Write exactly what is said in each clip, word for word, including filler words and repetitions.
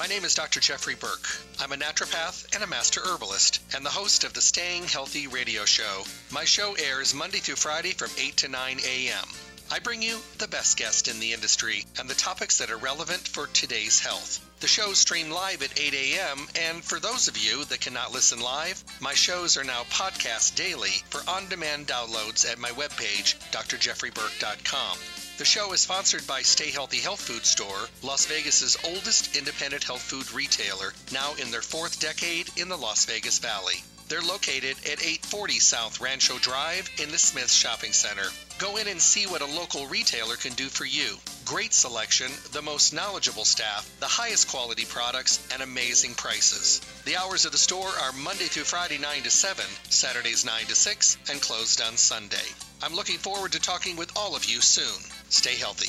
My name is Doctor Jeffrey Burke. I'm a naturopath and a master herbalist and the host of the Staying Healthy radio show. My show airs Monday through Friday from eight to nine a.m. I bring you the best guests in the industry and the topics that are relevant for today's health. The shows stream live at eight a.m. and for those of you that cannot listen live, my shows are now podcast daily for on-demand downloads at my webpage, d r jeffrey burke dot com. The show is sponsored by Stay Healthy Health Food Store, Las Vegas's oldest independent health food retailer, now in their fourth decade in the Las Vegas Valley. They're located at eight forty South Rancho Drive in the Smith Shopping Center. Go in and see what a local retailer can do for you. Great selection, the most knowledgeable staff, the highest quality products, and amazing prices. The hours of the store are Monday through Friday nine to seven, Saturdays nine to six, and closed on Sunday. I'm looking forward to talking with all of you soon. Stay healthy.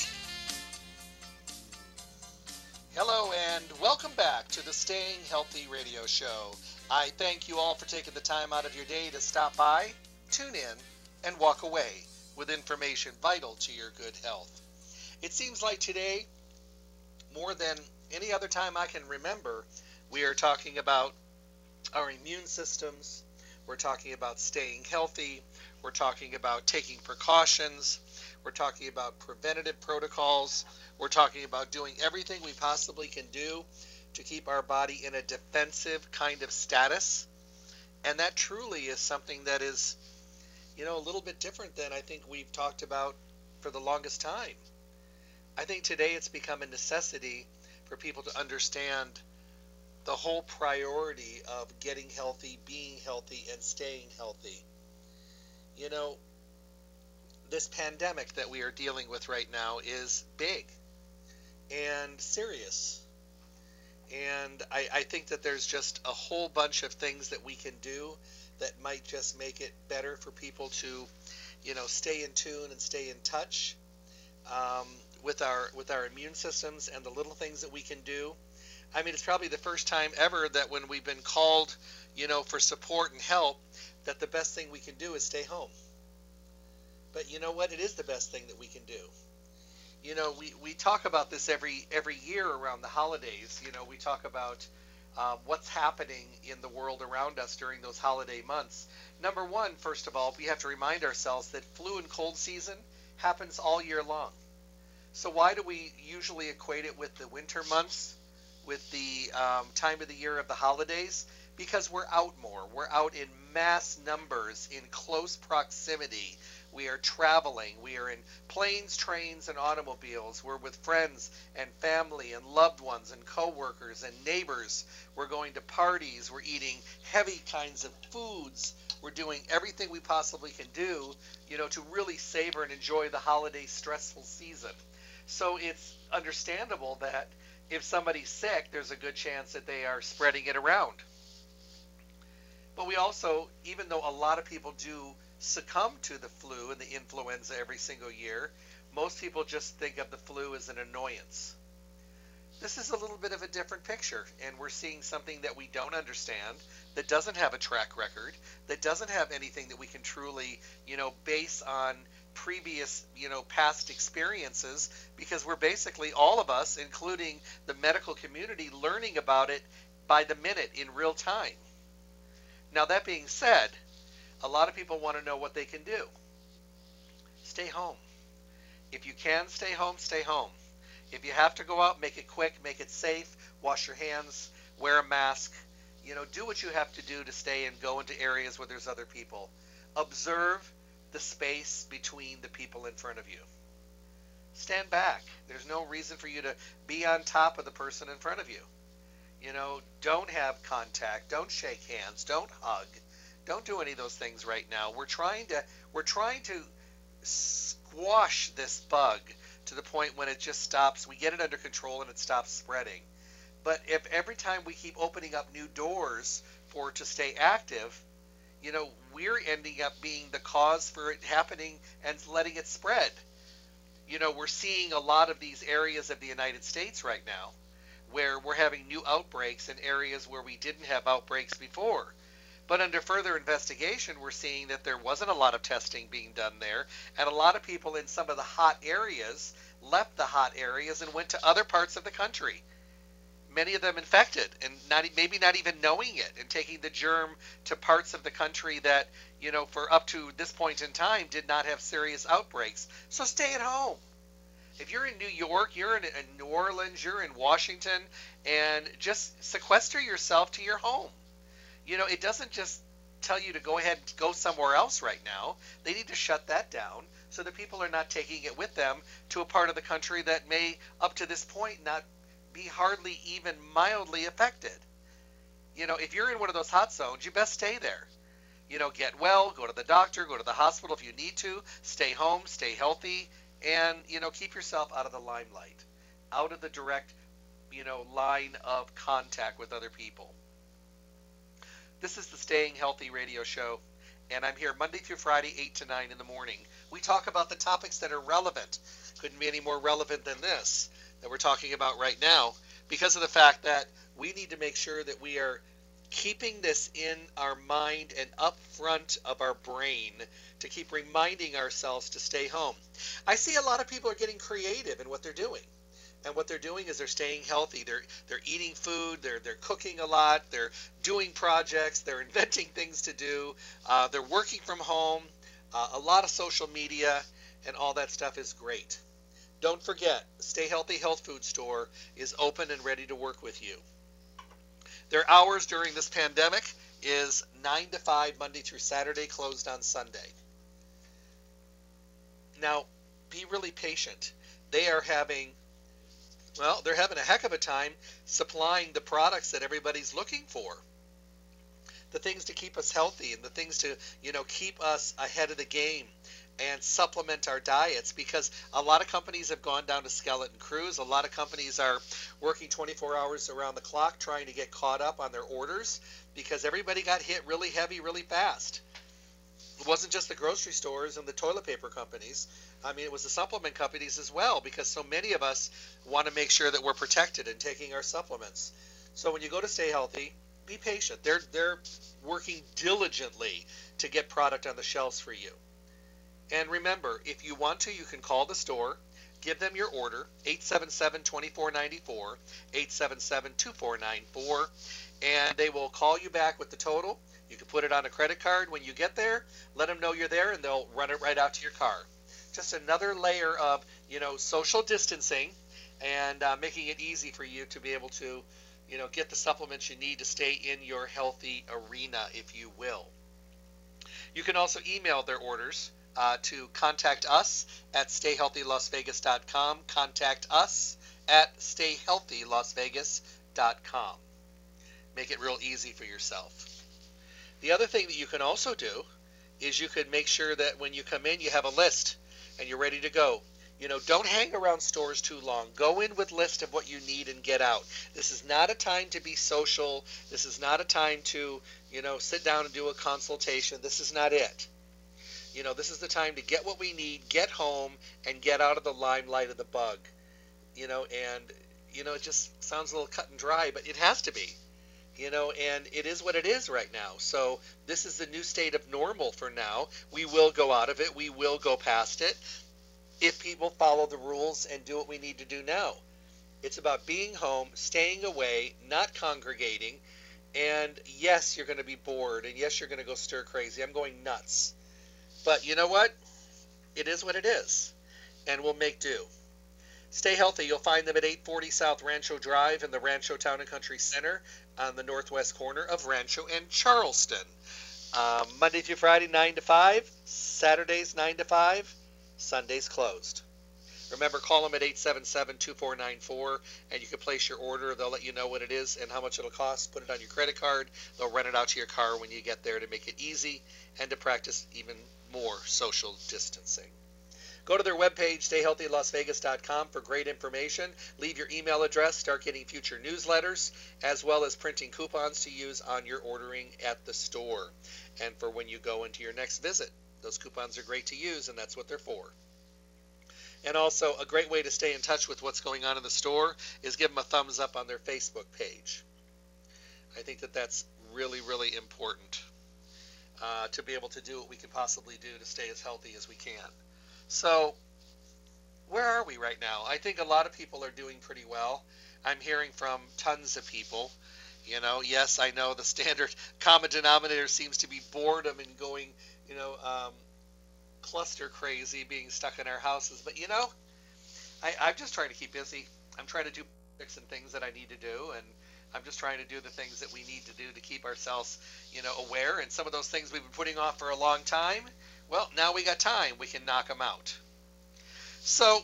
Hello and welcome back to the Staying Healthy radio show. I thank you all for taking the time out of your day to stop by, tune in, and walk away with information vital to your good health. It seems like today, more than any other time I can remember, we are talking about our immune systems, we're talking about staying healthy, we're talking about taking precautions, we're talking about preventative protocols, we're talking about doing everything we possibly can do to keep our body in a defensive kind of status. And that truly is something that is, you know, a little bit different than I think we've talked about for the longest time. I think today it's become a necessity for people to understand the whole priority of getting healthy, being healthy, and staying healthy. You know, this pandemic that we are dealing with right now is big and serious. And I, I think that there's just a whole bunch of things that we can do that might just make it better for people to, you know, stay in tune and stay in touch um, with our with our immune systems and the little things that we can do. I mean, it's probably the first time ever that when we've been called, you know, for support and help, that the best thing we can do is stay home. But you know what? It is the best thing that we can do. You know, we, we talk about this every every year around the holidays. You know, we talk about uh, what's happening in the world around us during those holiday months. Number one, first of all, we have to remind ourselves that flu and cold season happens all year long. So why do we usually equate it with the winter months, with the um, time of the year of the holidays? Because we're out more. We're out in mass numbers, in close proximity. We are traveling. We are in planes, trains, and automobiles. We're with friends and family and loved ones and coworkers and neighbors. We're going to parties. We're eating heavy kinds of foods. We're doing everything we possibly can do, you know, to really savor and enjoy the holiday stressful season. So it's understandable that if somebody's sick, there's a good chance that they are spreading it around. But we also, even though a lot of people do succumb to the flu and the influenza every single year, most people just think of the flu as an annoyance. This is a little bit of a different picture, and we're seeing something that we don't understand, that doesn't have a track record, that doesn't have anything that we can truly, you know, base on previous, you know, past experiences, because we're basically, all of us, including the medical community, learning about it by the minute in real time. Now, that being said, a lot of people want to know what they can do. Stay home. If you can stay home, stay home. If you have to go out, make it quick, make it safe, wash your hands, wear a mask. You know, do what you have to do to stay and go into areas where there's other people. Observe the space between the people in front of you. Stand back. There's no reason for you to be on top of the person in front of you. You know, don't have contact, don't shake hands, don't hug. Don't do any of those things right now. We're trying to we're trying to squash this bug to the point when it just stops. We get it under control and it stops spreading. But if every time we keep opening up new doors for it to stay active, you know, we're ending up being the cause for it happening and letting it spread. You know, we're seeing a lot of these areas of the United States right now where we're having new outbreaks in areas where we didn't have outbreaks before. But under further investigation, we're seeing that there wasn't a lot of testing being done there, and a lot of people in some of the hot areas left the hot areas and went to other parts of the country. many of them infected and not maybe not even knowing it, and taking the germ to parts of the country that, you know, for up to this point in time did not have serious outbreaks. So stay at home. If you're in New York, you're in, in New Orleans, you're in Washington, and just sequester yourself to your home. You know, it doesn't just tell you to go ahead and go somewhere else right now. They need to shut that down so that people are not taking it with them to a part of the country that may, up to this point, not be hardly even mildly affected. You know, if you're in one of those hot zones, you best stay there. You know, get well, go to the doctor, go to the hospital if you need to, stay home, stay healthy, and, you know, keep yourself out of the limelight, out of the direct, you know, line of contact with other people. This is the Staying Healthy radio show, and I'm here Monday through Friday, eight to nine in the morning. We talk about the topics that are relevant. Couldn't be any more relevant than this that we're talking about right now, because of the fact that we need to make sure that we are keeping this in our mind and up front of our brain to keep reminding ourselves to stay home. I see a lot of people are getting creative in what they're doing. And what they're doing is they're staying healthy. They're they're eating food. They're they're cooking a lot. They're doing projects. They're inventing things to do. Uh, they're working from home. Uh, a lot of social media and all that stuff is great. Don't forget, Stay Healthy Health Food Store is open and ready to work with you. Their hours during this pandemic is nine to five Monday through Saturday, closed on Sunday. Now, be really patient. They are having Well, they're having a heck of a time supplying the products that everybody's looking for. The things to keep us healthy and the things to, you know, keep us ahead of the game and supplement our diets, because a lot of companies have gone down to skeleton crews. A lot of companies are working twenty-four hours around the clock trying to get caught up on their orders because everybody got hit really heavy, really fast. It wasn't just the grocery stores and the toilet paper companies. I mean, it was the supplement companies as well, because so many of us want to make sure that we're protected and taking our supplements. So when you go to Stay Healthy, be patient. They're they're working diligently to get product on the shelves for you. And remember, if you want to, you can call the store, give them your order, eight seven seven, two four nine four, eight seven seven, two four nine four, and they will call you back with the total. You can put it on a credit card when you get there, let them know you're there, and they'll run it right out to your car. Just another layer of, you know, social distancing and uh, making it easy for you to be able to, you know, get the supplements you need to stay in your healthy arena, if you will. You can also email their orders uh, to contact us at stay healthy las vegas dot com. Contact us at stay healthy las vegas dot com. Make it real easy for yourself. The other thing that you can also do is you could make sure that when you come in, you have a list and you're ready to go. You know, don't hang around stores too long. Go in with a list of what you need and get out. This is not a time to be social. This is not a time to, you know, sit down and do a consultation. This is not it. You know, this is the time to get what we need, get home, and get out of the limelight of the bug. You know, and, you know, it just sounds a little cut and dry, but it has to be. You know, and it is what it is right now. So this is the new state of normal for now. We will go out of it. We will go past it if people follow the rules and do what we need to do now. It's about being home, staying away, not congregating. And yes, you're going to be bored. And yes, you're going to go stir crazy. I'm going nuts. But you know what? It is what it is. And we'll make do. Stay healthy. You'll find them at eight forty South Rancho Drive in the Rancho Town and Country Center on the northwest corner of Rancho and Charleston. Um, Monday through Friday, nine to five. Saturdays, nine to five. Sundays closed. Remember, call them at eight seven seven, two four nine four, and you can place your order. They'll let you know what it is and how much it'll cost. Put it on your credit card. They'll rent it out to your car when you get there to make it easy and to practice even more social distancing. Go to their webpage, stay healthy las vegas dot com, for great information. Leave your email address, start getting future newsletters, as well as printing coupons to use on your ordering at the store. And for when you go into your next visit, those coupons are great to use, and that's what they're for. And also, a great way to stay in touch with what's going on in the store is give them a thumbs up on their Facebook page. I think that that's really, really important uh, to be able to do what we can possibly do to stay as healthy as we can. So, where are we right now? I think a lot of people are doing pretty well. I'm hearing from tons of people. You know, yes, I know the standard common denominator seems to be boredom and going, you know, um, cluster crazy, being stuck in our houses. But you know, I, I'm just trying to keep busy. I'm trying to do projects and things that I need to do, and I'm just trying to do the things that we need to do to keep ourselves, you know, aware. And some of those things we've been putting off for a long time, well, now we got time. We can knock them out. So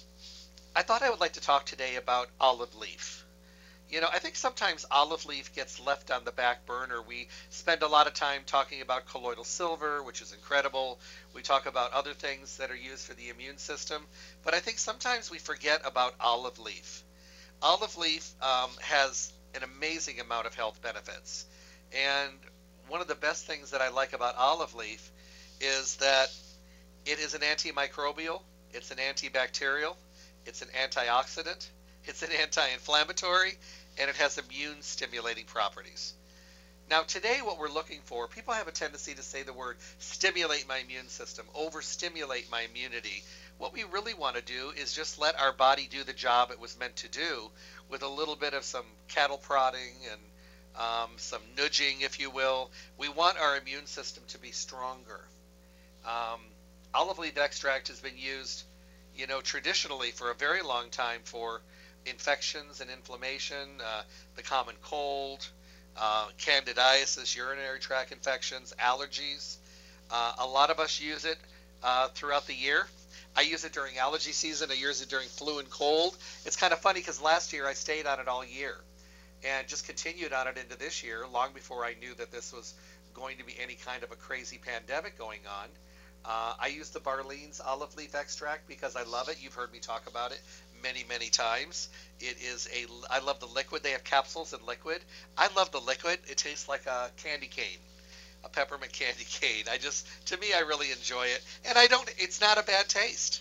I thought I would like to talk today about olive leaf. You know, I think sometimes olive leaf gets left on the back burner. We spend a lot of time talking about colloidal silver, which is incredible. We talk about other things that are used for the immune system, but I think sometimes we forget about olive leaf. Olive leaf um, has an amazing amount of health benefits, and one of the best things that I like about olive leaf is that it is an antimicrobial, it's an antibacterial, it's an antioxidant, it's an anti-inflammatory, and it has immune stimulating properties. Now today what we're looking for, people have a tendency to say the word stimulate my immune system, overstimulate my immunity. What we really want to do is just let our body do the job it was meant to do with a little bit of some cattle prodding and um, some nudging, if you will. We want our immune system to be stronger. Um, olive leaf extract has been used, you know, traditionally for a very long time for infections and inflammation, uh, the common cold, uh, candidiasis, urinary tract infections, allergies. Uh, a lot of us use it uh, throughout the year. I use it during allergy season. I use it during flu and cold. It's kind of funny because last year I stayed on it all year and just continued on it into this year, long before I knew that this was going to be any kind of a crazy pandemic going on. Uh, I use the Barlean's olive leaf extract because I love it. You've heard me talk about it many, many times. It is a, I love the liquid. They have capsules and liquid. I love the liquid. It tastes like a candy cane, a peppermint candy cane. I just, to me, I really enjoy it. And I don't, it's not a bad taste.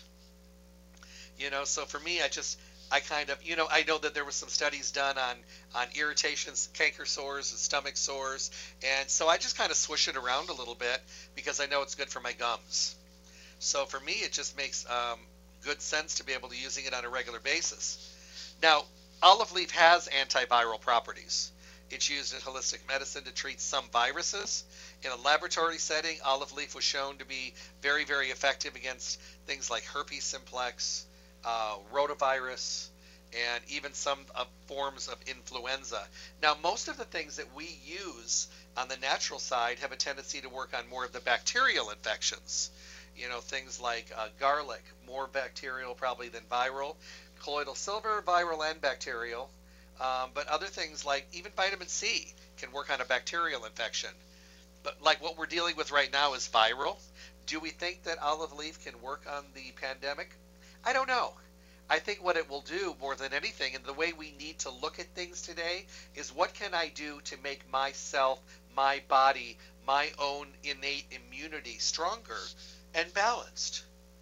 You know, so for me, I just, I kind of, you know, I know that there was some studies done on, on irritations, canker sores, and stomach sores, and so I just kind of swish it around a little bit because I know it's good for my gums. So for me, it just makes um, good sense to be able to using it on a regular basis. Now, olive leaf has antiviral properties. It's used in holistic medicine to treat some viruses. In a laboratory setting, olive leaf was shown to be very, very effective against things like herpes simplex, Uh, rotavirus, and even some uh, forms of influenza. Now, most of the things that we use on the natural side have a tendency to work on more of the bacterial infections. You know, things like uh, garlic, more bacterial probably than viral. Colloidal silver, viral and bacterial. Um, but other things like even vitamin C can work on a bacterial infection. But like what we're dealing with right now is viral. Do we think that olive leaf can work on the pandemic? I don't know. I think what it will do more than anything, and the way we need to look at things today, is what can I do to make myself, my body, my own innate immunity stronger and balanced.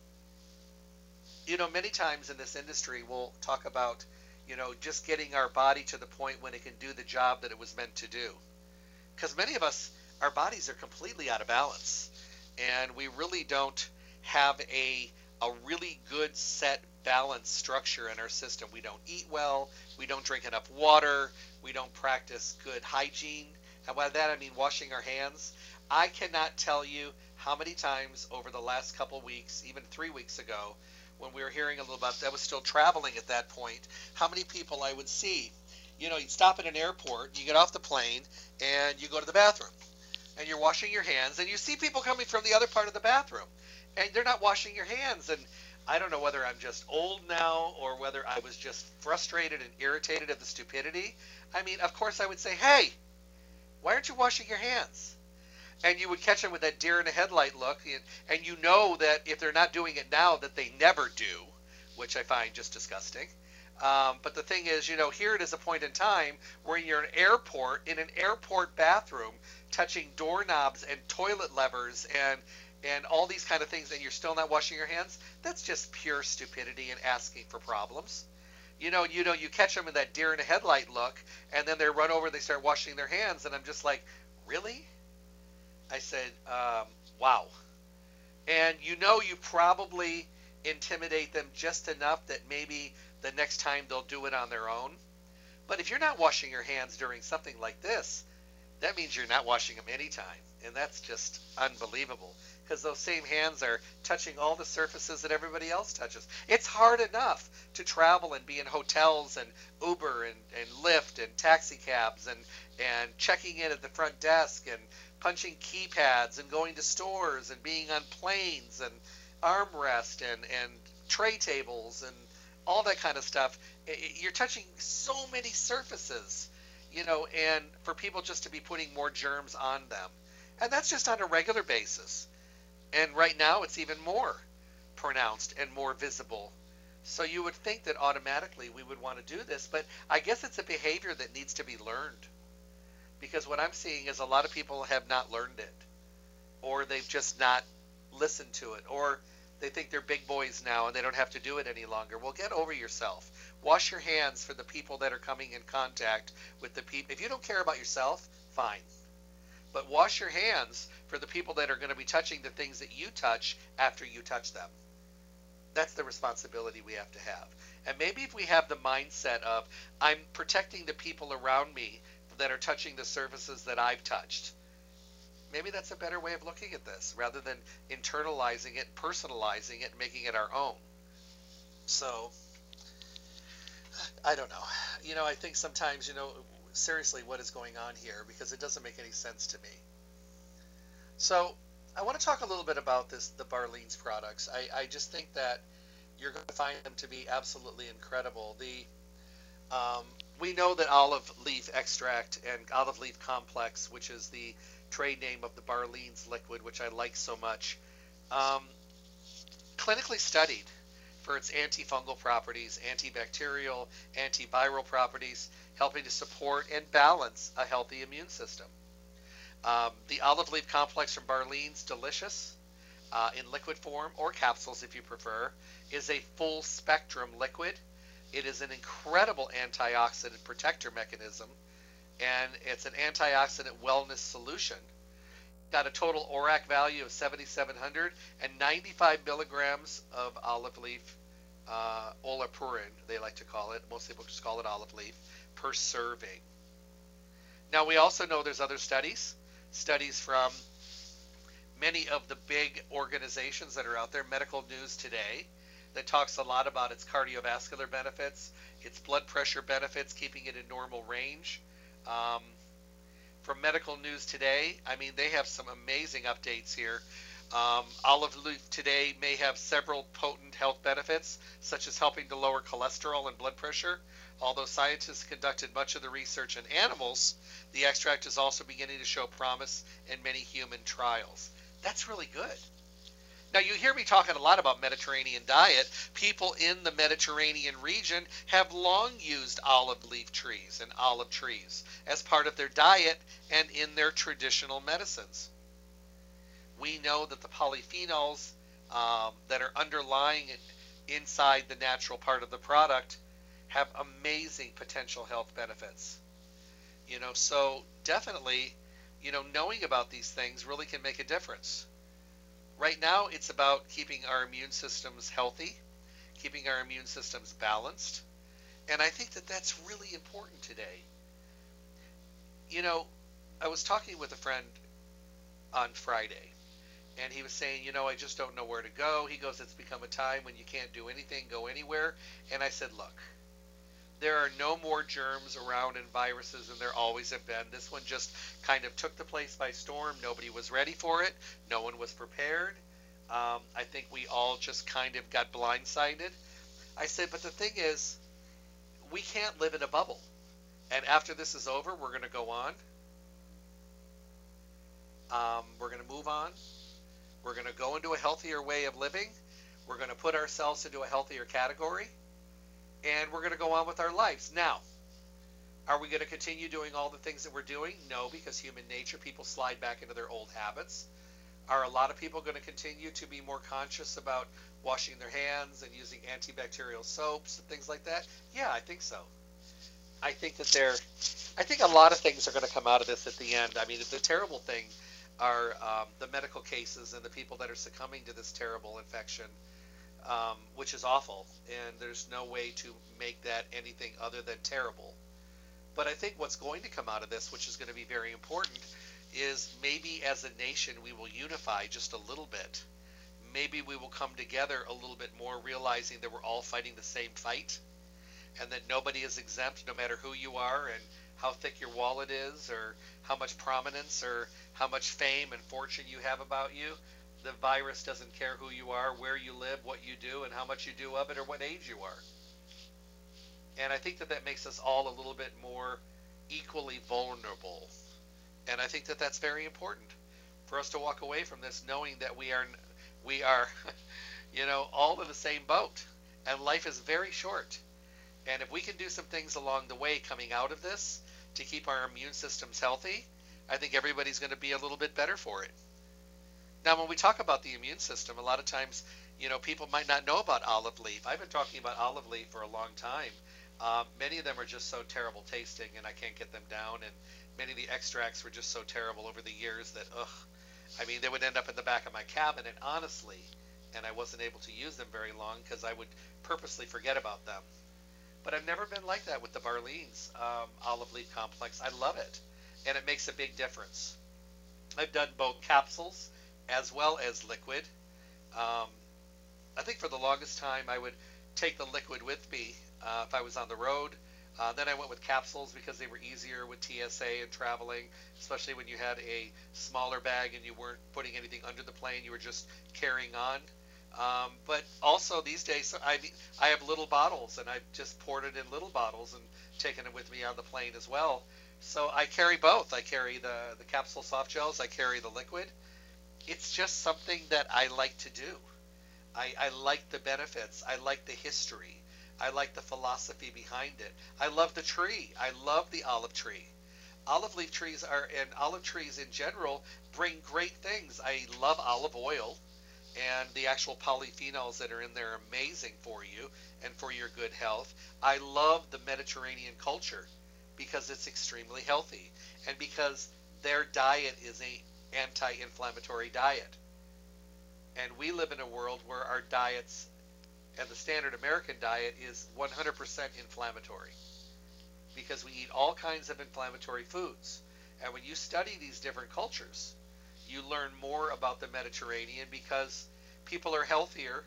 You know, many times in this industry we'll talk about, you know, just getting our body to the point when it can do the job that it was meant to do. Because many of us, our bodies are completely out of balance, and we really don't have a a really good set balanced structure in our system. We don't eat well, we don't drink enough water, we don't practice good hygiene. And by that I mean washing our hands. I cannot tell you how many times over the last couple weeks, even three weeks ago, when we were hearing a little about, I was still traveling at that point, how many people I would see. You know, you'd stop at an airport, you get off the plane, and you go to the bathroom. And you're washing your hands, and you see people coming from the other part of the bathroom. And they're not washing your hands. And I don't know whether I'm just old now or whether I was just frustrated and irritated at the stupidity. I mean, of course I would say, hey, why aren't you washing your hands? And you would catch them with that deer in the headlight look. And, and you know that if they're not doing it now, that they never do, which I find just disgusting. Um, but the thing is, you know, here it is a point in time where you're in an airport, in an airport bathroom, touching doorknobs and toilet levers and and all these kind of things, and you're still not washing your hands. That's just pure stupidity and asking for problems. You know, you know, you catch them in that deer in a headlight look, and then they run over and they start washing their hands, and I'm just like, really? I said, um, wow. And you know, you probably intimidate them just enough that maybe the next time they'll do it on their own. But if you're not washing your hands during something like this, that means you're not washing them anytime. And that's just unbelievable because those same hands are touching all the surfaces that everybody else touches. It's hard enough to travel and be in hotels and Uber and, and Lyft and taxi cabs and, and checking in at the front desk and punching keypads and going to stores and being on planes and armrest and, and tray tables and all that kind of stuff. You're touching so many surfaces, you know, and for people just to be putting more germs on them. And that's just on a regular basis. And right now it's even more pronounced and more visible. So you would think that automatically we would want to do this, but I guess it's a behavior that needs to be learned. Because what I'm seeing is a lot of people have not learned it, or they've just not listened to it, or they think they're big boys now and they don't have to do it any longer. Well, get over yourself. Wash your hands for the people that are coming in contact with the people. If you don't care about yourself, fine. But wash your hands for the people that are going to be touching the things that you touch after you touch them. That's the responsibility we have to have. And maybe if we have the mindset of, I'm protecting the people around me that are touching the surfaces that I've touched, maybe that's a better way of looking at this, rather than internalizing it, personalizing it, and making it our own. So, I don't know. You know, I think sometimes, you know, seriously, what is going on here? Because it doesn't make any sense to me. So, I want to talk a little bit about this, the Barlean's products. I, I just think that you're going to find them to be absolutely incredible. The um, we know that olive leaf extract and olive leaf complex, which is the trade name of the Barlean's liquid, which I like so much, um, clinically studied for its antifungal properties, antibacterial, antiviral properties, helping to support and balance a healthy immune system. Um, the olive leaf complex from Barlean's, delicious, uh, in liquid form or capsules if you prefer, is a full spectrum liquid. It is an incredible antioxidant protector mechanism, and it's an antioxidant wellness solution. Got a total O R A C value of seventy-seven hundred and ninety-five milligrams of olive leaf, uh, olapurin, they like to call it. Most people just call it olive leaf, per serving. Now, we also know there's other studies, studies from many of the big organizations that are out there, Medical News Today, that talks a lot about its cardiovascular benefits, its blood pressure benefits, keeping it in normal range. Um, from Medical News Today, I mean, they have some amazing updates here. Um, Olive Leaf Today may have several potent health benefits, such as helping to lower cholesterol and blood pressure. Although scientists conducted much of the research in animals, the extract is also beginning to show promise in many human trials. That's really good. Now, you hear me talking a lot about Mediterranean diet. People in the Mediterranean region have long used olive leaf trees and olive trees as part of their diet and in their traditional medicines. We know that the polyphenols um, that are underlying inside the natural part of the product have amazing potential health benefits. You know, so definitely, you know, knowing about these things really can make a difference. Right now, it's about keeping our immune systems healthy, keeping our immune systems balanced, and I think that that's really important today. You know, I was talking with a friend on Friday, and he was saying, you know, I just don't know where to go. He goes, it's become a time when you can't do anything, go anywhere. And I said, look, there are no more germs around and viruses than there always have been. This one just kind of took the place by storm. Nobody was ready for it. No one was prepared. Um, I think we all just kind of got blindsided. I said, but the thing is, we can't live in a bubble. And after this is over, we're going to go on. Um, we're going to move on. We're going to go into a healthier way of living. We're going to put ourselves into a healthier category. And we're going to go on with our lives. Now, are we going to continue doing all the things that we're doing? No, because human nature, people slide back into their old habits. Are a lot of people going to continue to be more conscious about washing their hands and using antibacterial soaps and things like that? Yeah, I think so. I think that there, I think a lot of things are going to come out of this at the end. I mean, the terrible thing are um, the medical cases and the people that are succumbing to this terrible infection. Um, which is awful, and there's no way to make that anything other than terrible. But I think what's going to come out of this, which is going to be very important, is maybe as a nation we will unify just a little bit. Maybe we will come together a little bit more, realizing that we're all fighting the same fight and that nobody is exempt no matter who you are and how thick your wallet is or how much prominence or how much fame and fortune you have about you. The virus doesn't care who you are, where you live, what you do, and how much you do of it or what age you are. And I think that that makes us all a little bit more equally vulnerable. And I think that that's very important for us to walk away from this knowing that we are, we are, you know, all in the same boat. And life is very short. And if we can do some things along the way coming out of this to keep our immune systems healthy, I think everybody's going to be a little bit better for it. Now, when we talk about the immune system, a lot of times, you know, people might not know about olive leaf. I've been talking about olive leaf for a long time. Um, many of them are just so terrible tasting, and I can't get them down. And many of the extracts were just so terrible over the years that, ugh, I mean, they would end up in the back of my cabinet, honestly, and I wasn't able to use them very long because I would purposely forget about them. But I've never been like that with the Barlean's um, olive leaf complex. I love it, and it makes a big difference. I've done both capsules as well as liquid. Um, I think for the longest time I would take the liquid with me uh, if I was on the road. Uh, then I went with capsules because they were easier with T S A and traveling, especially when you had a smaller bag and you weren't putting anything under the plane, you were just carrying on. Um, but also these days I, I have little bottles, and I've just poured it in little bottles and taken it with me on the plane as well. So I carry both. I carry the, the capsule soft gels, I carry the liquid. It's just something that I like to do. I, I like the benefits. I like the history. I like the philosophy behind it. I love the tree. I love the olive tree. Olive leaf trees are, and olive trees in general, bring great things. I love olive oil, and the actual polyphenols that are in there are amazing for you and for your good health. I love the Mediterranean culture because it's extremely healthy, and because their diet is a anti-inflammatory diet. And we live in a world where our diets and the standard American diet is one hundred percent inflammatory because we eat all kinds of inflammatory foods. And when you study these different cultures, you learn more about the Mediterranean because people are healthier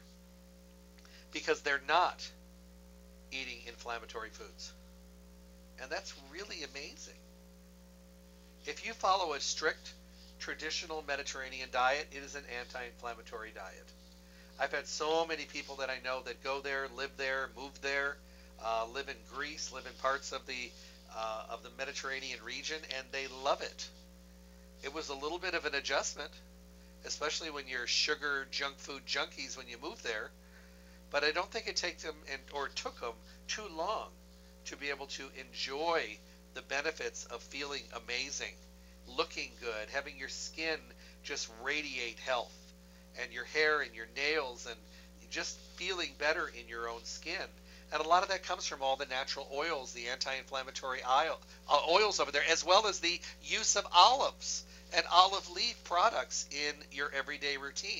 because they're not eating inflammatory foods. And that's really amazing. If you follow a strict traditional Mediterranean diet, it is an anti-inflammatory diet. I've had so many people that I know that go there, live there, move there, uh, live in Greece, live in parts of the uh, of the Mediterranean region, and they love it. It was a little bit of an adjustment, especially when you're sugar, junk food junkies when you move there. But I don't think it takes them and, or took them too long to be able to enjoy the benefits of feeling amazing, looking good, having your skin just radiate health, and your hair and your nails, and just feeling better in your own skin. And a lot of that comes from all the natural oils, the anti-inflammatory oil, uh, oils over there, as well as the use of olives and olive leaf products in your everyday routine.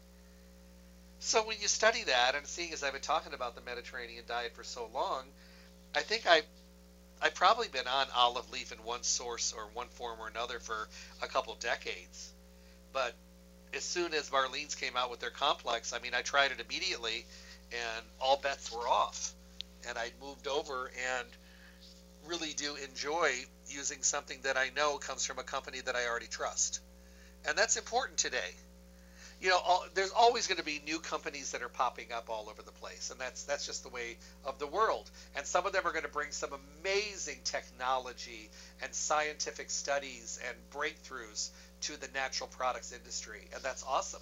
So when you study that, and seeing as I've been talking about the Mediterranean diet for so long, I think I I've probably been on olive leaf in one source or one form or another for a couple of decades. But as soon as Barlean's came out with their complex, I mean, I tried it immediately, and all bets were off. And I moved over and really do enjoy using something that I know comes from a company that I already trust. And that's important today. You know, all, there's always going to be new companies that are popping up all over the place, and that's that's just the way of the world. And some of them are going to bring some amazing technology and scientific studies and breakthroughs to the natural products industry, and that's awesome.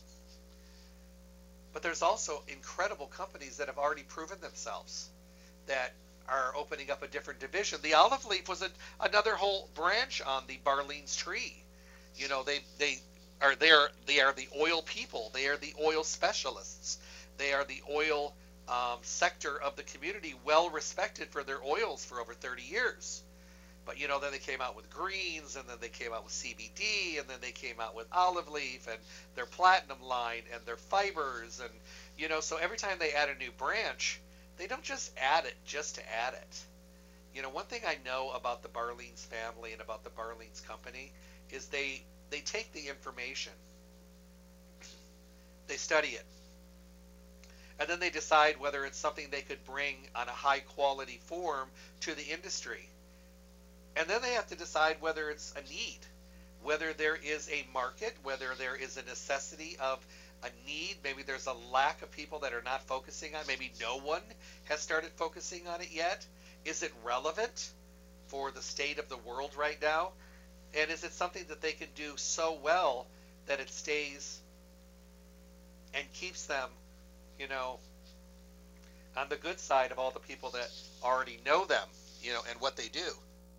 But there's also incredible companies that have already proven themselves that are opening up a different division. The olive leaf was a, another whole branch on the Barlean's tree. You know, they they are they are they are the oil people. They are the oil specialists. They are the oil um, sector of the community, well respected for their oils for over thirty years. But you know, then they came out with greens, and then they came out with C B D, and then they came out with olive leaf and their platinum line and their fibers, and you know, so every time they add a new branch, they don't just add it just to add it. You know, one thing I know about the Barleans family and about the Barleans company is they they take the information, they study it, and then they decide whether it's something they could bring on a high quality form to the industry. And then they have to decide whether it's a need, whether there is a market, whether there is a necessity of a need. Maybe there's a lack of people that are not focusing on. Maybe no one has started focusing on it yet. Is it relevant for the state of the world right now? And is it something that they can do so well that it stays and keeps them, you know, on the good side of all the people that already know them, you know, and what they do?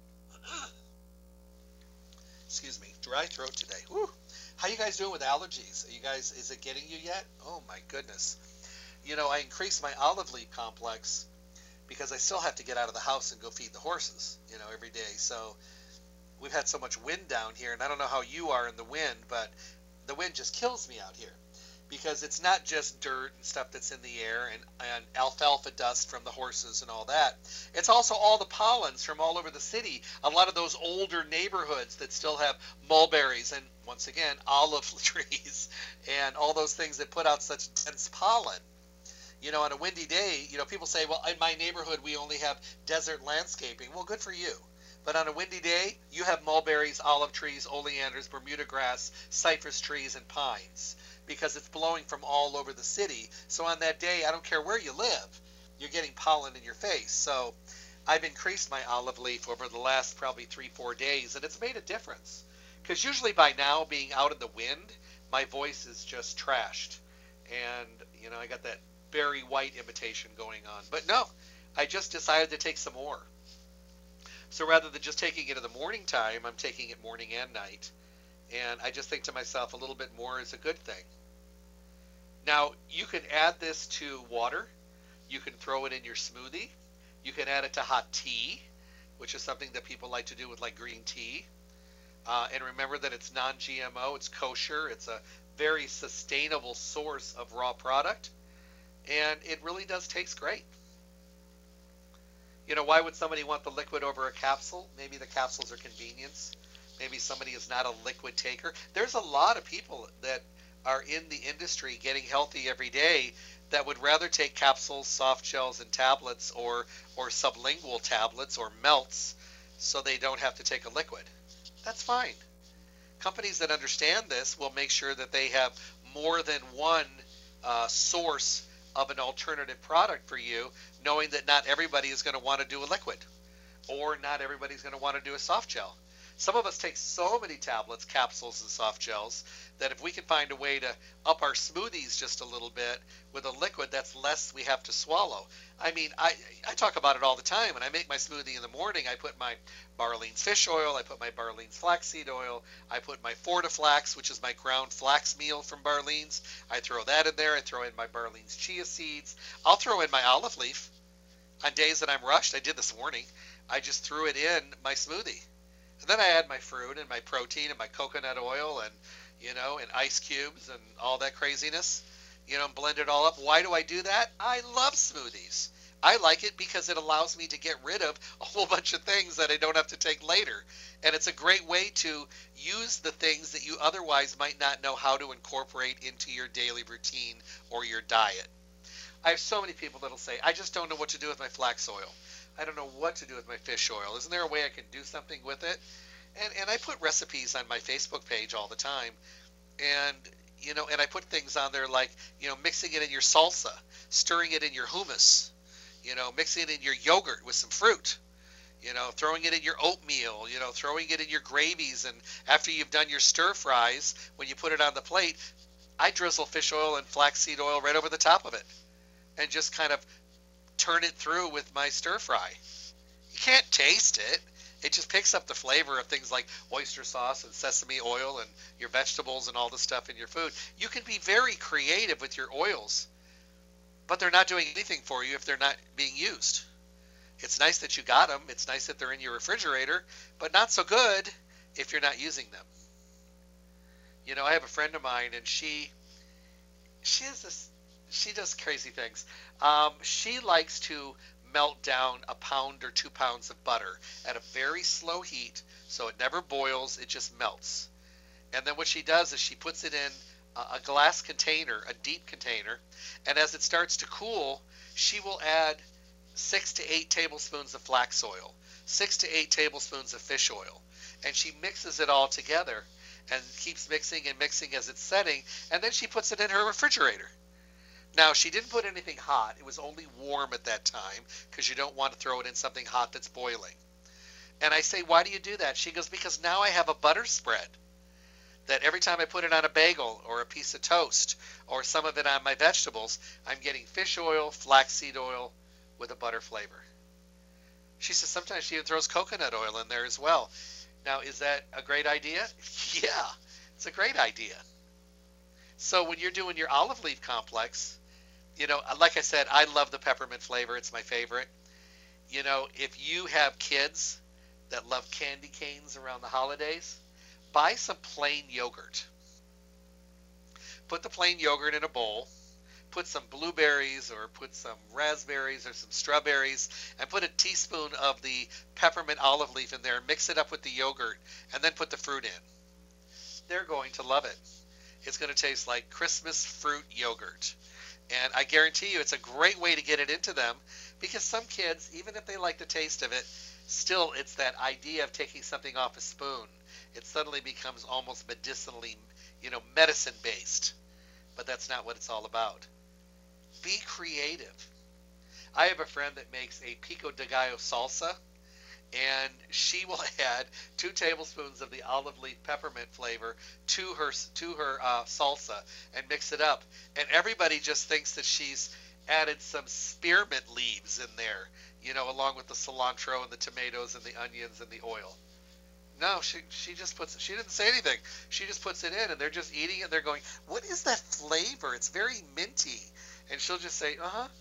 Excuse me, dry throat today. Whew. How you guys doing with allergies? Are you guys, is it getting you yet? Oh my goodness. You know, I increased my olive leaf complex because I still have to get out of the house and go feed the horses, you know, every day. So we've had so much wind down here, and I don't know how you are in the wind, but the wind just kills me out here. Because it's not just dirt and stuff that's in the air and, and alfalfa dust from the horses and all that. It's also all the pollens from all over the city. A lot of those older neighborhoods that still have mulberries and, once again, olive trees and all those things that put out such dense pollen. You know, on a windy day, you know, people say, well, in my neighborhood we only have desert landscaping. Well, good for you. But on a windy day, you have mulberries, olive trees, oleanders, Bermuda grass, cypress trees, and pines, because it's blowing from all over the city. So on that day, I don't care where you live, you're getting pollen in your face. So I've increased my olive leaf over the last probably three, four days, and it's made a difference. Because usually by now, being out in the wind, my voice is just trashed. And, you know, I got that Barry White imitation going on. But no, I just decided to take some more. So rather than just taking it in the morning time, I'm taking it morning and night. And I just think to myself, a little bit more is a good thing. Now, you can add this to water. You can throw it in your smoothie. You can add it to hot tea, which is something that people like to do with like green tea. Uh, and remember that it's non G M O, it's kosher, it's a very sustainable source of raw product. And it really does taste great. You know, why would somebody want the liquid over a capsule? Maybe the capsules are convenience. Maybe somebody is not a liquid taker. There's a lot of people that are in the industry getting healthy every day that would rather take capsules, soft gels, and tablets, or or sublingual tablets or melts, so they don't have to take a liquid. That's fine. Companies that understand this will make sure that they have more than one uh, source of an alternative product for you, knowing that not everybody is going to want to do a liquid, or not everybody's going to want to do a soft gel. Some of us take so many tablets, capsules, and soft gels that if we can find a way to up our smoothies just a little bit with a liquid, that's less we have to swallow. I mean, I, I talk about it all the time. When I make my smoothie in the morning, I put my Barleans fish oil, I put my Barleans flaxseed oil, I put my Fortiflax, which is my ground flax meal from Barleans. I throw that in there. I throw in my Barleans chia seeds. I'll throw in my olive leaf. On days that I'm rushed, I did this morning, I just threw it in my smoothie. And then I add my fruit and my protein and my coconut oil and, you know, and ice cubes and all that craziness, you know, and blend it all up. Why do I do that? I love smoothies. I like it because it allows me to get rid of a whole bunch of things that I don't have to take later. And it's a great way to use the things that you otherwise might not know how to incorporate into your daily routine or your diet. I have so many people that'll say, I just don't know what to do with my flax oil. I don't know what to do with my fish oil. Isn't there a way I can do something with it? And and I put recipes on my Facebook page all the time. And, you know, and I put things on there like, you know, mixing it in your salsa, stirring it in your hummus, you know, mixing it in your yogurt with some fruit, you know, throwing it in your oatmeal, you know, throwing it in your gravies. And after you've done your stir fries, when you put it on the plate, I drizzle fish oil and flaxseed oil right over the top of it and just kind of turn it through with my stir fry. You can't taste it. It just picks up the flavor of things like oyster sauce and sesame oil and your vegetables and all the stuff in your food. You can be very creative with your oils, but they're not doing anything for you if they're not being used. It's nice that you got them. It's nice that they're in your refrigerator, but not so good if you're not using them. You know, I have a friend of mine, and she she has this she does crazy things. Um, she likes to melt down a pound or two pounds of butter at a very slow heat, so it never boils, it just melts. And then what she does is she puts it in a glass container, a deep container, and as it starts to cool, she will add six to eight tablespoons of flax oil, six to eight tablespoons of fish oil, and she mixes it all together and keeps mixing and mixing as it's setting, and then she puts it in her refrigerator. Now, she didn't put anything hot. It was only warm at that time because you don't want to throw it in something hot that's boiling. And I say, why do you do that? She goes, because now I have a butter spread that every time I put it on a bagel or a piece of toast or some of it on my vegetables, I'm getting fish oil, flaxseed oil with a butter flavor. She says sometimes she even throws coconut oil in there as well. Now, is that a great idea? Yeah, it's a great idea. So when you're doing your olive leaf complex, you know, like I said, I love the peppermint flavor. It's my favorite. You know, if you have kids that love candy canes around the holidays, buy some plain yogurt. Put the plain yogurt in a bowl. Put some blueberries or put some raspberries or some strawberries and put a teaspoon of the peppermint olive leaf in there. Mix it up with the yogurt and then put the fruit in. They're going to love it. It's going to taste like Christmas fruit yogurt. And I guarantee you it's a great way to get it into them because some kids, even if they like the taste of it, still it's that idea of taking something off a spoon. It suddenly becomes almost medicinally, you know, medicine based. But that's not what it's all about. Be creative. I have a friend that makes a pico de gallo salsa, and she will add two tablespoons of the olive leaf peppermint flavor to her to her uh, salsa and mix it up. And everybody just thinks that she's added some spearmint leaves in there, you know, along with the cilantro and the tomatoes and the onions and the oil. No, she she just puts she didn't say anything. She just puts it in, and they're just eating it. They're going, "What is that flavor? It's very minty." And she'll just say, "Uh huh."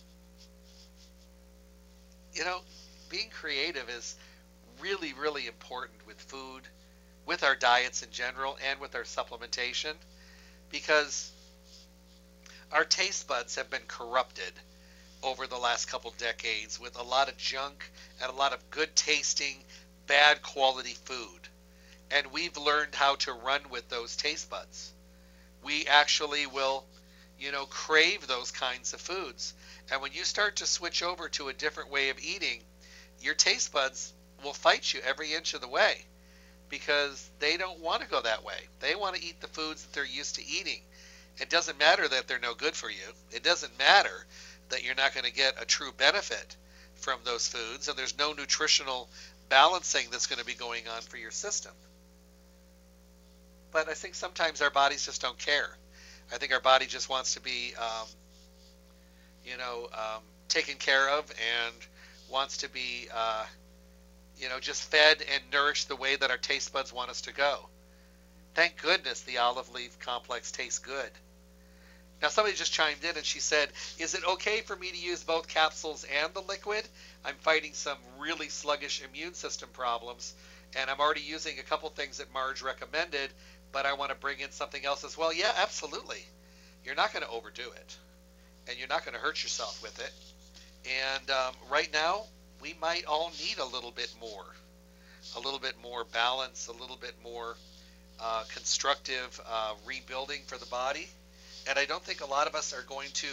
You know, being creative is really, really important with food, with our diets in general, and with our supplementation, because our taste buds have been corrupted over the last couple decades with a lot of junk and a lot of good tasting, bad quality food. And we've learned how to run with those taste buds. We actually will, you know, crave those kinds of foods. And when you start to switch over to a different way of eating, your taste buds will fight you every inch of the way because they don't want to go that way. They want to eat the foods that they're used to eating. It doesn't matter that they're no good for you. It doesn't matter that you're not going to get a true benefit from those foods, and there's no nutritional balancing that's going to be going on for your system. But I think sometimes our bodies just don't care. I think our body just wants to be, um, you know, um, taken care of and wants to be, uh, you know, just fed and nourished the way that our taste buds want us to go. Thank goodness the olive leaf complex tastes good. Now somebody just chimed in and she said, is it okay for me to use both capsules and the liquid? I'm fighting some really sluggish immune system problems, and I'm already using a couple things that Marge recommended, but I want to bring in something else as well. Yeah, absolutely. You're not going to overdo it, and you're not going to hurt yourself with it. And um, right now, we might all need a little bit more, a little bit more balance, a little bit more uh, constructive uh, rebuilding for the body. And I don't think a lot of us are going to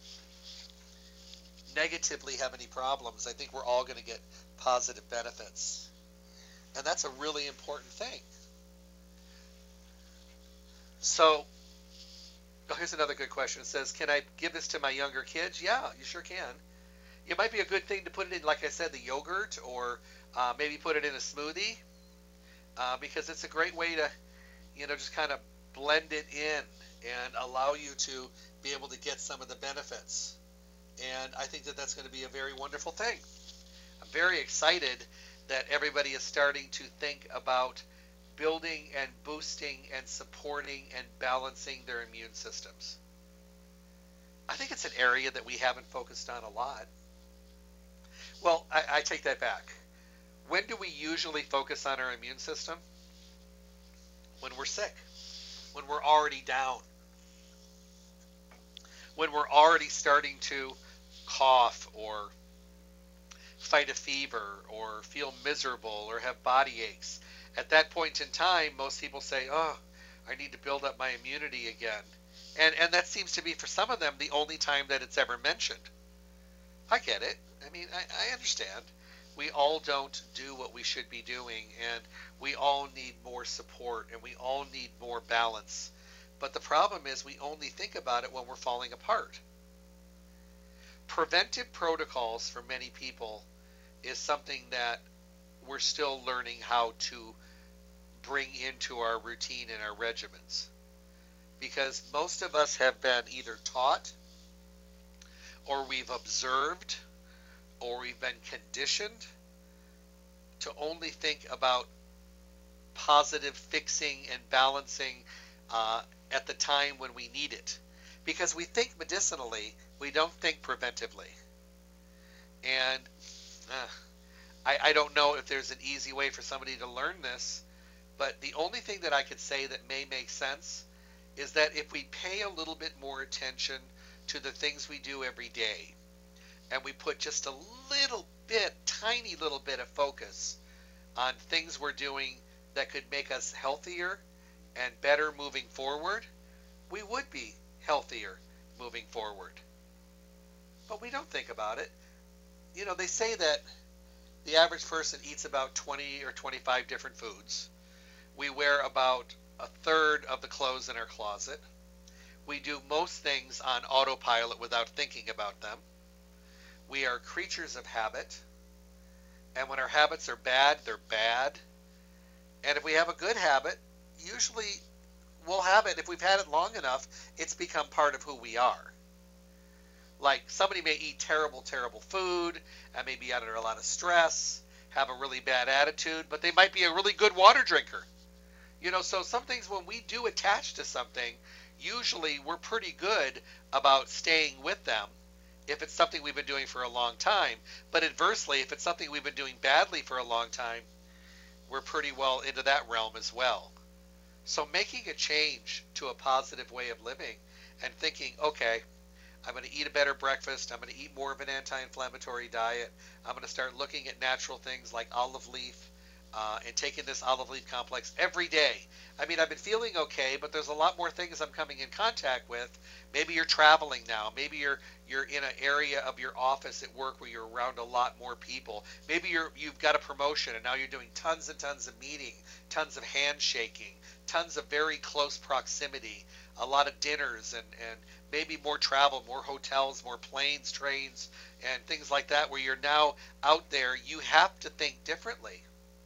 negatively have any problems. I think we're all going to get positive benefits. And that's a really important thing. So, oh, here's another good question. It says, can I give this to my younger kids? Yeah, you sure can. It might be a good thing to put it in, like I said, the yogurt, or uh, maybe put it in a smoothie, uh, because it's a great way to, you know, just kind of blend it in and allow you to be able to get some of the benefits. And I think that that's going to be a very wonderful thing. I'm very excited that everybody is starting to think about building and boosting and supporting and balancing their immune systems. I think it's an area that we haven't focused on a lot. Well, I, I take that back. When do we usually focus on our immune system? When we're sick. When we're already down. When we're already starting to cough or fight a fever or feel miserable or have body aches. At that point in time, most people say, oh, I need to build up my immunity again. And, and that seems to be, for some of them, the only time that it's ever mentioned. I get it. I mean, I, I understand. We all don't do what we should be doing, and we all need more support, and we all need more balance. But the problem is we only think about it when we're falling apart. Preventive protocols for many people is something that we're still learning how to bring into our routine and our regimens. Because most of us have been either taught, or we've observed, or we've been conditioned to only think about positive fixing and balancing uh, at the time when we need it. Because we think medicinally, we don't think preventively. And uh, I, I don't know if there's an easy way for somebody to learn this, but the only thing that I could say that may make sense is that if we pay a little bit more attention to the things we do every day, and we put just a little bit, tiny little bit of focus on things we're doing that could make us healthier and better moving forward, we would be healthier moving forward. But we don't think about it. You know, they say that the average person eats about twenty or twenty-five different foods. We wear about a third of the clothes in our closet. We do most things on autopilot without thinking about them. We are creatures of habit. And when our habits are bad, they're bad. And if we have a good habit, usually we'll have it. If we've had it long enough, it's become part of who we are. Like, somebody may eat terrible, terrible food, and may be under a lot of stress, have a really bad attitude, but they might be a really good water drinker. You know, so some things, when we do attach to something, usually we're pretty good about staying with them if it's something we've been doing for a long time. But adversely, if it's something we've been doing badly for a long time, we're pretty well into that realm as well. So making a change to a positive way of living and thinking, okay, I'm going to eat a better breakfast. I'm going to eat more of an anti-inflammatory diet. I'm going to start looking at natural things like olive leaf uh, and taking this olive leaf complex every day. I mean, I've been feeling okay, but there's a lot more things I'm coming in contact with. Maybe you're traveling now. Maybe you're you're in an area of your office at work where you're around a lot more people. Maybe you're you've got a promotion and now you're doing tons and tons of meeting, tons of handshaking, tons of very close proximity, a lot of dinners and and maybe more travel, more hotels, more planes, trains, and things like that, where you're now out there. You have to think differently.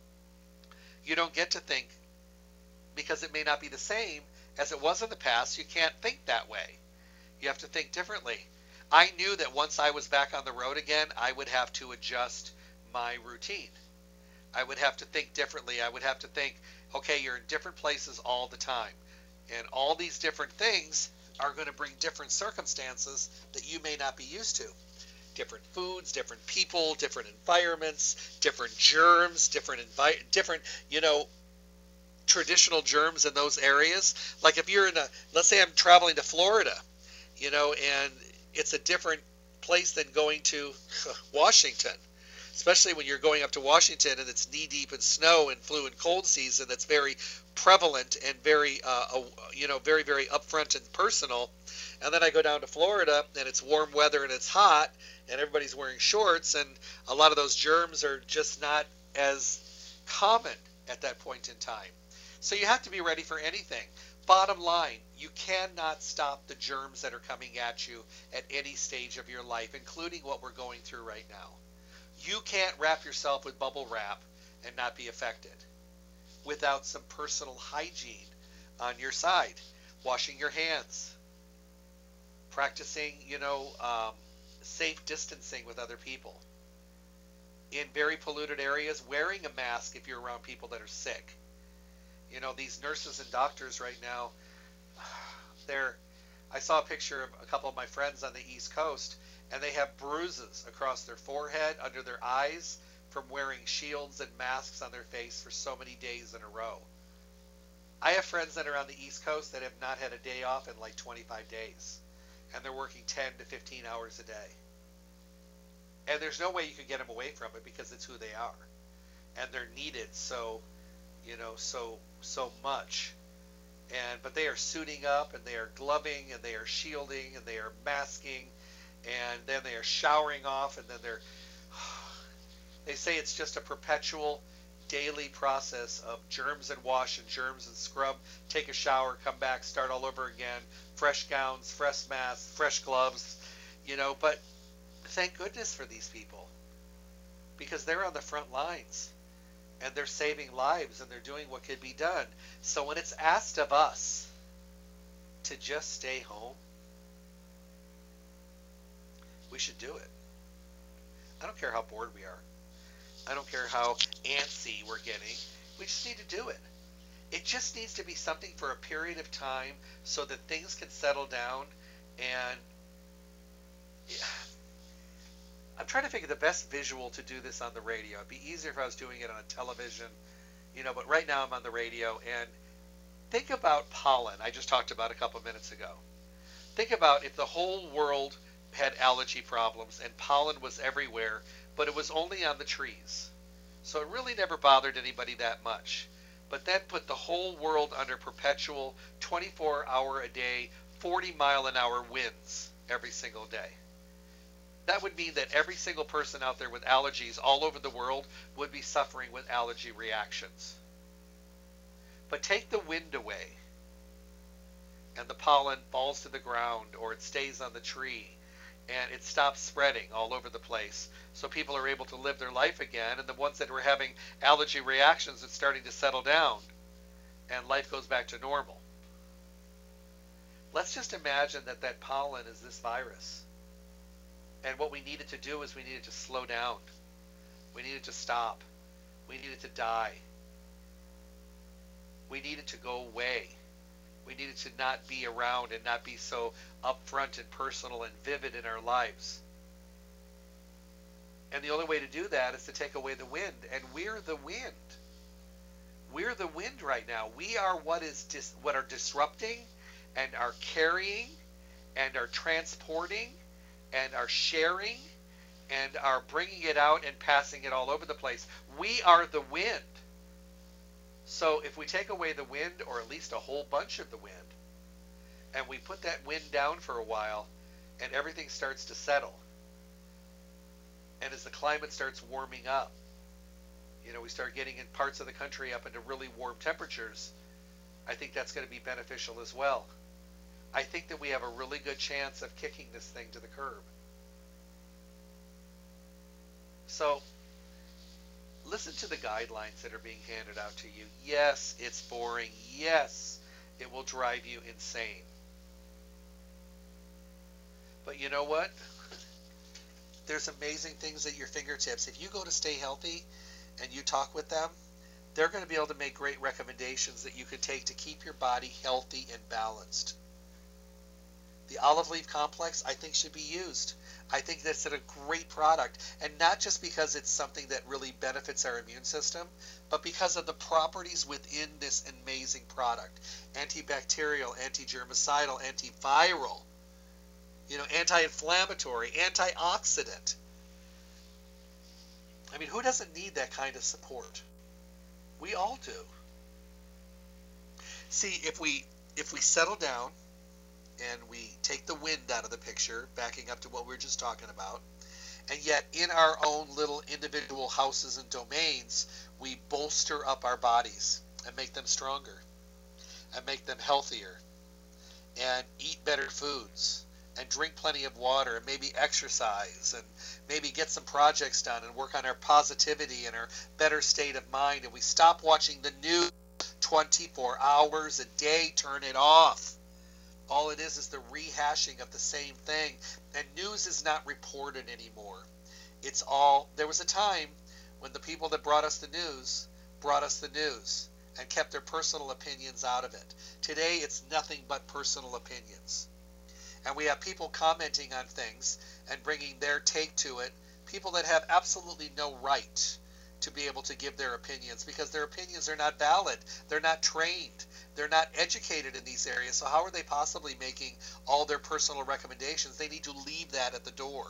You don't get to think, because it may not be the same as it was in the past. You can't think that way. You have to think differently. I knew that once I was back on the road again, I would have to adjust my routine. I would have to think differently. I would have to think, okay, you're in different places all the time. And all these different things are going to bring different circumstances that you may not be used to. Different foods, different people, different environments, different germs, different envi- different, you know, traditional germs in those areas. Like if you're in a, let's say I'm traveling to Florida, you know, and it's a different place than going to Washington. Especially when you're going up to Washington and it's knee-deep in snow and flu and cold season, that's very prevalent and very, uh, uh, you know, very, very upfront and personal. And then I go down to Florida and it's warm weather and it's hot and everybody's wearing shorts, and a lot of those germs are just not as common at that point in time. So you have to be ready for anything. Bottom line, you cannot stop the germs that are coming at you at any stage of your life, including what we're going through right now. You can't wrap yourself with bubble wrap and not be affected without some personal hygiene on your side. Washing your hands, practicing, you know, um, safe distancing with other people. In very polluted areas, wearing a mask if you're around people that are sick. You know, these nurses and doctors right now, they're, I saw a picture of a couple of my friends on the East Coast, and they have bruises across their forehead, under their eyes, from wearing shields and masks on their face for so many days in a row. I have friends that are on the East Coast that have not had a day off in like twenty-five days, and they're working ten to fifteen hours a day. And there's no way you can get them away from it because it's who they are. And they're needed so, you know, so so much. And but they are suiting up and they are gloving and they are shielding and they are masking and then they are showering off and then they're they say it's just a perpetual daily process of germs and wash and germs and scrub, take a shower, come back, start all over again, fresh gowns, fresh masks, fresh gloves, you know, but thank goodness for these people because they're on the front lines and they're saving lives and they're doing what could be done. So when it's asked of us to just stay home, we should do it. I don't care how bored we are. I don't care how antsy we're getting. We just need to do it. It just needs to be something for a period of time so that things can settle down. And yeah, I'm trying to think of the best visual to do this on the radio. It'd be easier if I was doing it on television, you know, but right now I'm on the radio. And think about pollen. I just talked about a couple minutes ago. Think about if the whole world had allergy problems and pollen was everywhere, but it was only on the trees. So it really never bothered anybody that much. But then put the whole world under perpetual twenty-four hour a day, forty mile an hour winds every single day. That would mean that every single person out there with allergies all over the world would be suffering with allergy reactions. But take the wind away and the pollen falls to the ground or it stays on the tree and it stops spreading all over the place so people are able to live their life again, and the ones that were having allergy reactions it's starting to settle down and life goes back to normal. Let's just imagine that that pollen is this virus. And what we needed to do is we needed to slow down. We needed to stop. We needed to die. We needed to go away. We needed to not be around and not be so upfront and personal and vivid in our lives. And the only way to do that is to take away the wind. And we're the wind. We're the wind right now. We are what is dis- what are disrupting and are carrying and are transporting and are sharing and are bringing it out and passing it all over the place. We are the wind. So if we take away the wind, or at least a whole bunch of the wind, and we put that wind down for a while, and everything starts to settle, and as the climate starts warming up, you know, we start getting in parts of the country up into really warm temperatures, I think that's going to be beneficial as well. I think that we have a really good chance of kicking this thing to the curb. So listen to the guidelines that are being handed out to you. Yes, it's boring. Yes, it will drive you insane. But you know what? There's amazing things at your fingertips. If you go to Stay Healthy and you talk with them, they're going to be able to make great recommendations that you can take to keep your body healthy and balanced. The olive leaf complex, I think, should be used. I think that's a great product, and not just because it's something that really benefits our immune system, but because of the properties within this amazing product. Antibacterial, anti-germicidal, antiviral, you know, anti-inflammatory, antioxidant. I mean, who doesn't need that kind of support? We all do. See, if we if we settle down and we take the wind out of the picture, backing up to what we were just talking about, and yet in our own little individual houses and domains, we bolster up our bodies and make them stronger and make them healthier and eat better foods and drink plenty of water and maybe exercise and maybe get some projects done and work on our positivity and our better state of mind, and we stop watching the news twenty-four hours a day, turn it off. All it is is the rehashing of the same thing, and news is not reported anymore. It's all, there was a time when the people that brought us the news brought us the news and kept their personal opinions out of it. Today it's nothing but personal opinions. And we have people commenting on things and bringing their take to it, people that have absolutely no right to be able to give their opinions because their opinions are not valid. They're not trained. They're not educated in these areas. So how are they possibly making all their personal recommendations? They need to leave that at the door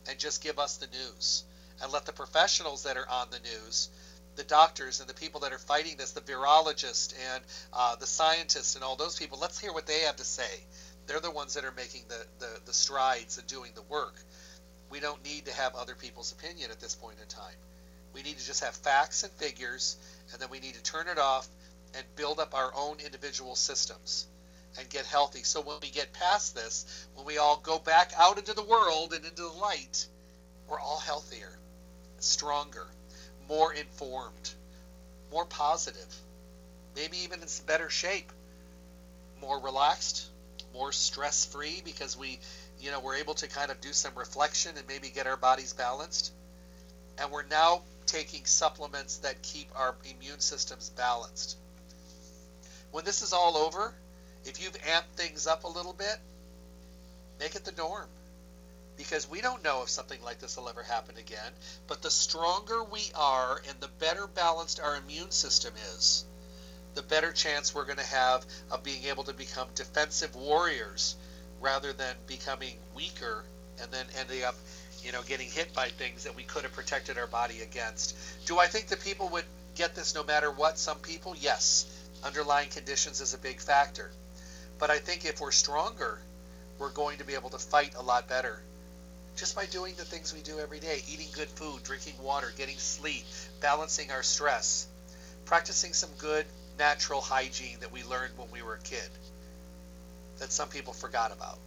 and just give us the news, and let the professionals that are on the news, the doctors and the people that are fighting this, the virologists and uh, the scientists and all those people, let's hear what they have to say. They're the ones that are making the, the, the strides and doing the work. We don't need to have other people's opinion at this point in time. We need to just have facts and figures, and then we need to turn it off and build up our own individual systems and get healthy. So when we get past this, when we all go back out into the world and into the light, we're all healthier, stronger, more informed, more positive, maybe even in better shape, more relaxed, more stress-free, because we, you know, we're able to kind of do some reflection and maybe get our bodies balanced. And we're now taking supplements that keep our immune systems balanced. When this is all over, if you've amped things up a little bit, make it the norm. Because we don't know if something like this will ever happen again. But the stronger we are and the better balanced our immune system is, the better chance we're going to have of being able to become defensive warriors rather than becoming weaker and then ending up, you know, getting hit by things that we could have protected our body against. Do I think that people would get this no matter what? Some people, yes. Underlying conditions is a big factor. But I think if we're stronger, we're going to be able to fight a lot better. Just by doing the things we do every day, eating good food, drinking water, getting sleep, balancing our stress, practicing some good natural hygiene that we learned when we were a kid that some people forgot about.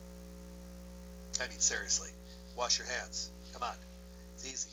I mean, seriously, wash your hands. Come on, it's easy.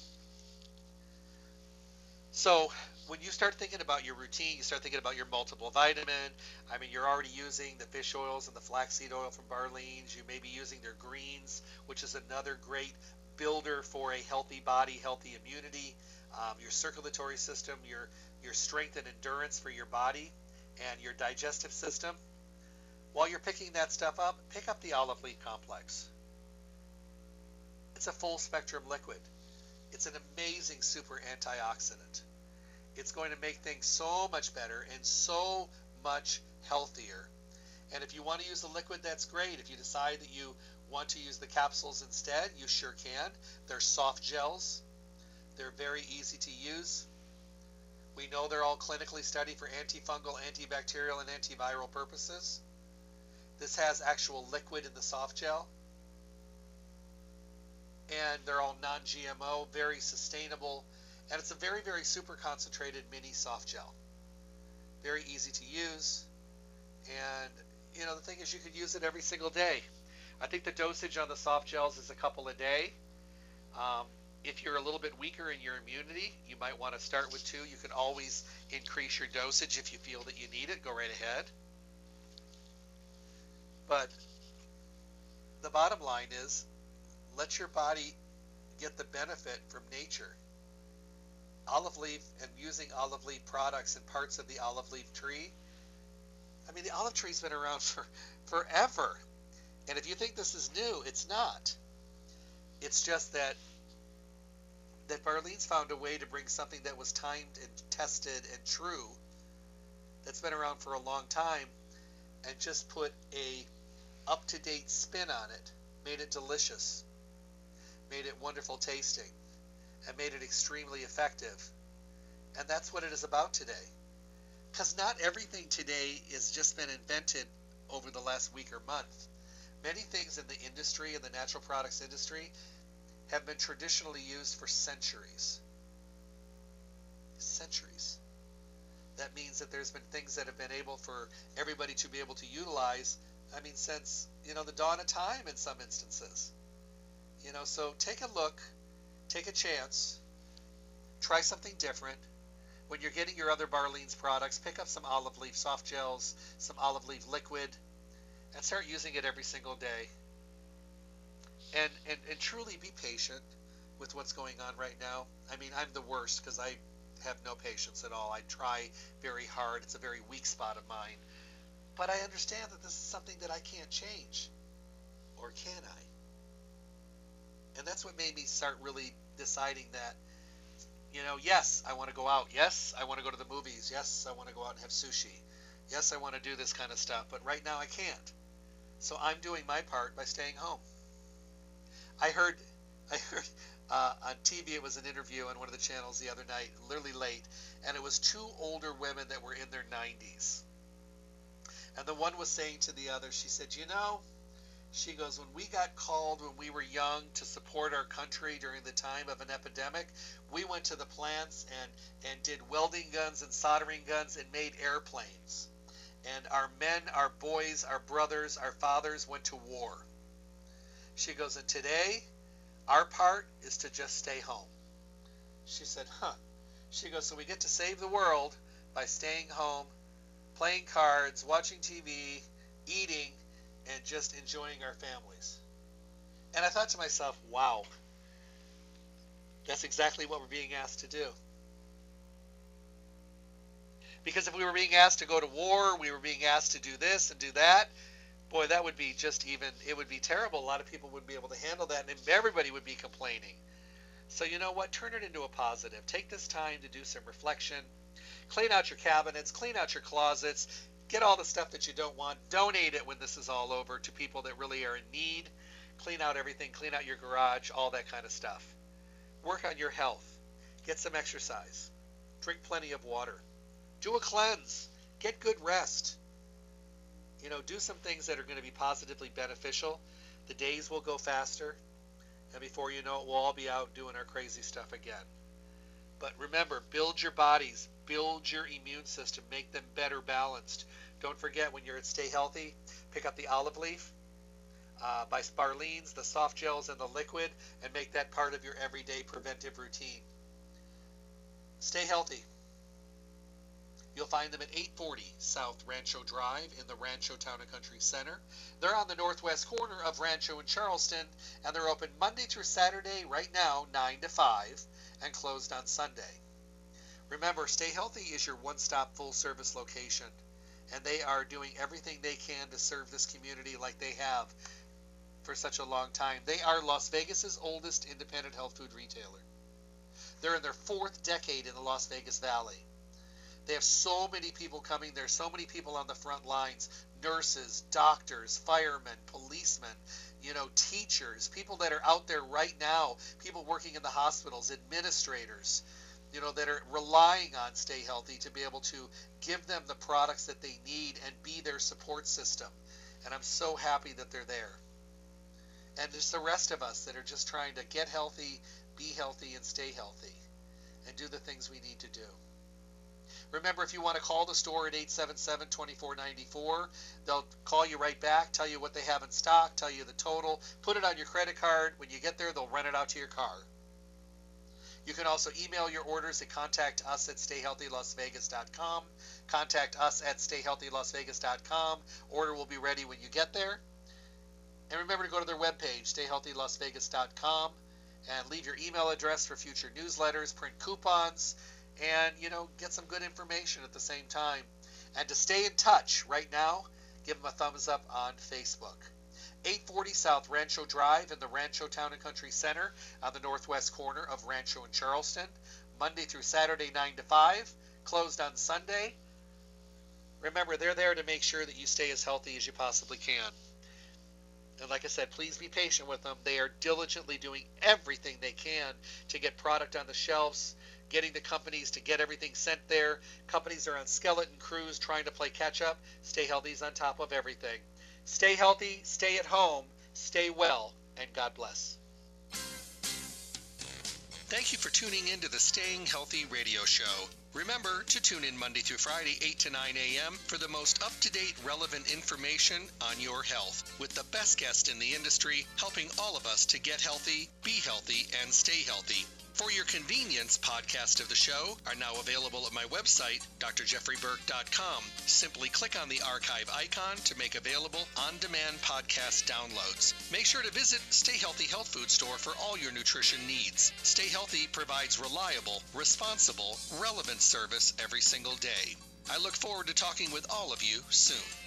So when you start thinking about your routine, you start thinking about your multiple vitamin. I mean, you're already using the fish oils and the flaxseed oil from Barleans. You may be using their greens, which is another great builder for a healthy body, healthy immunity, um, your circulatory system, your, your strength and endurance for your body, and your digestive system. While you're picking that stuff up, pick up the olive leaf complex. It's a full spectrum liquid. It's an amazing super antioxidant. It's going to make things so much better and so much healthier. And if you want to use the liquid, that's great. If you decide that you want to use the capsules instead, you sure can. They're soft gels. They're very easy to use. We know they're all clinically studied for antifungal, antibacterial, and antiviral purposes. This has actual liquid in the soft gel. And they're all non G M O, very sustainable. And it's a very, very super concentrated mini soft gel. Very easy to use. And, you know, the thing is you could use it every single day. I think the dosage on the soft gels is a couple a day. Um, if you're a little bit weaker in your immunity, you might want to start with two. You can always increase your dosage if you feel that you need it. Go right ahead. But the bottom line is, let your body get the benefit from nature. Olive leaf and using olive leaf products and parts of the olive leaf tree. I mean, the olive tree's been around for forever. And if you think this is new, it's not. It's just that that Barleans found a way to bring something that was timed and tested and true, that's been around for a long time, and just put a up-to-date spin on it, made it delicious, made it wonderful tasting, and made it extremely effective. And that's what it is about today. Because not everything today has just been invented over the last week or month. Many things in the industry, in the natural products industry, have been traditionally used for centuries. Centuries. That means that there's been things that have been able for everybody to be able to utilize, I mean, since, you know, the dawn of time in some instances. You know, so take a look, take a chance, try something different. When you're getting your other Barleans products, pick up some olive leaf soft gels, some olive leaf liquid, and start using it every single day. And, and, and truly be patient with what's going on right now. I mean, I'm the worst because I have no patience at all. I try very hard. It's a very weak spot of mine. But I understand that this is something that I can't change. Or can I? And that's what made me start really deciding that, you know, yes, I want to go out. Yes, I want to go to the movies. Yes, I want to go out and have sushi. Yes, I want to do this kind of stuff. But right now I can't. So I'm doing my part by staying home. I heard I heard uh, on T V, it was an interview on one of the channels the other night, literally late, and it was two older women that were in their nineties. And the one was saying to the other, she said, you know, she goes, when we got called when we were young to support our country during the time of an epidemic, we went to the plants and, and did welding guns and soldering guns and made airplanes. And our men, our boys, our brothers, our fathers went to war. She goes, and today, our part is to just stay home. She said, huh. She goes, so we get to save the world by staying home, playing cards, watching T V, eating, and just enjoying our families. And I thought to myself, wow, that's exactly what we're being asked to do. Because if we were being asked to go to war, we were being asked to do this and do that, boy, that would be just even, it would be terrible. A lot of people wouldn't be able to handle that, and everybody would be complaining. So you know what? Turn it into a positive. Take this time to do some reflection. Clean out your cabinets, clean out your closets, get all the stuff that you don't want, donate it when this is all over to people that really are in need. Clean out everything, clean out your garage, all that kind of stuff. Work on your health. Get some exercise. Drink plenty of water. Do a cleanse. Get good rest. You know, do some things that are going to be positively beneficial. The days will go faster, and before you know it, we'll all be out doing our crazy stuff again. But remember, build your bodies, build your immune system, make them better balanced. Don't forget, when you're at Stay Healthy, pick up the olive leaf uh, by Sparleans, the soft gels and the liquid, and make that part of your everyday preventive routine. Stay healthy. You'll find them at eight forty South Rancho Drive in the Rancho Town and Country Center. They're on the northwest corner of Rancho and Charleston, and they're open Monday through Saturday right now, nine to five, and closed on Sunday. Remember, Stay Healthy is your one-stop full-service location, and they are doing everything they can to serve this community like they have for such a long time. They are Las Vegas's oldest independent health food retailer. They're in their fourth decade in the Las Vegas Valley. They have so many people coming there, so many people on the front lines, nurses, doctors, firemen, policemen, you know, teachers, people that are out there right now, people working in the hospitals, administrators, you know, that are relying on Stay Healthy to be able to give them the products that they need and be their support system. And I'm so happy that they're there. And there's the rest of us that are just trying to get healthy, be healthy, and stay healthy, and do the things we need to do. Remember, if you want to call the store at eight seven seven, two four nine four, they'll call you right back, tell you what they have in stock, tell you the total, put it on your credit card. When you get there, they'll run it out to your car. You can also email your orders at contact us at stay healthy las vegas dot com. Contact us at stay healthy las vegas dot com. Order will be ready when you get there. And remember to go to their webpage, stay healthy las vegas dot com, and leave your email address for future newsletters, print coupons, and, you know, get some good information at the same time. And to stay in touch right now, give them a thumbs up on Facebook. eight forty South Rancho Drive in the Rancho Town and Country Center on the northwest corner of Rancho and Charleston. Monday through Saturday, nine to five. Closed on Sunday. Remember, they're there to make sure that you stay as healthy as you possibly can. And like I said, please be patient with them. They are diligently doing everything they can to get product on the shelves, getting the companies to get everything sent there. Companies are on skeleton crews trying to play catch up. Stay Healthy's on top of everything. Stay healthy, stay at home, stay well, and God bless. Thank you for tuning in to the Staying Healthy radio show. Remember to tune in Monday through Friday, eight to nine a.m. for the most up-to-date, relevant information on your health, with the best guest in the industry helping all of us to get healthy, be healthy, and stay healthy. For your convenience, podcasts of the show are now available at my website, d r jeffrey burke dot com. Simply click on the archive icon to make available on-demand podcast downloads. Make sure to visit Stay Healthy Health Food Store for all your nutrition needs. Stay Healthy provides reliable, responsible, relevant service every single day. I look forward to talking with all of you soon.